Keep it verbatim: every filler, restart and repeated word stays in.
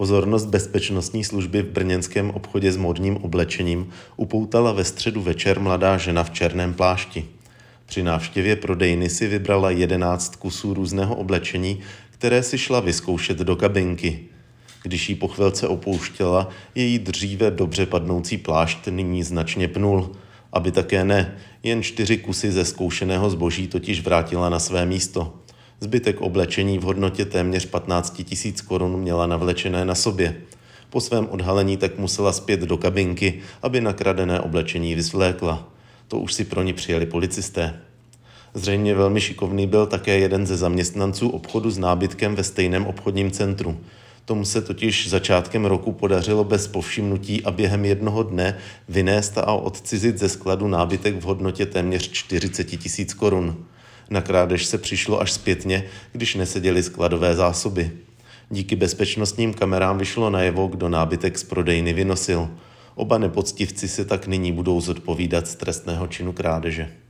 Pozornost bezpečnostní služby v brněnském obchodě s módním oblečením upoutala ve středu večer mladá žena v černém plášti. Při návštěvě prodejny si vybrala jedenáct kusů různého oblečení, které si šla vyzkoušet do kabinky. Když jí po chvilce opouštěla, její dříve dobře padnoucí plášť nyní značně pnul. Aby také ne, jen čtyři kusy ze zkoušeného zboží totiž vrátila na své místo. Zbytek oblečení v hodnotě téměř patnáct tisíc korun měla navlečené na sobě. Po svém odhalení tak musela zpět do kabinky, aby nakradené oblečení vyzvlékla. To už si pro ní přijeli policisté. Zřejmě velmi šikovný byl také jeden ze zaměstnanců obchodu s nábytkem ve stejném obchodním centru. Tomu se totiž začátkem roku podařilo bez povšimnutí a během jednoho dne vynést a odcizit ze skladu nábytek v hodnotě téměř čtyřicet tisíc korun. Na krádež se přišlo až zpětně, když neseděly skladové zásoby. Díky bezpečnostním kamerám vyšlo najevo, kdo nábytek z prodejny vynosil. Oba nepoctivci se tak nyní budou zodpovídat z trestného činu krádeže.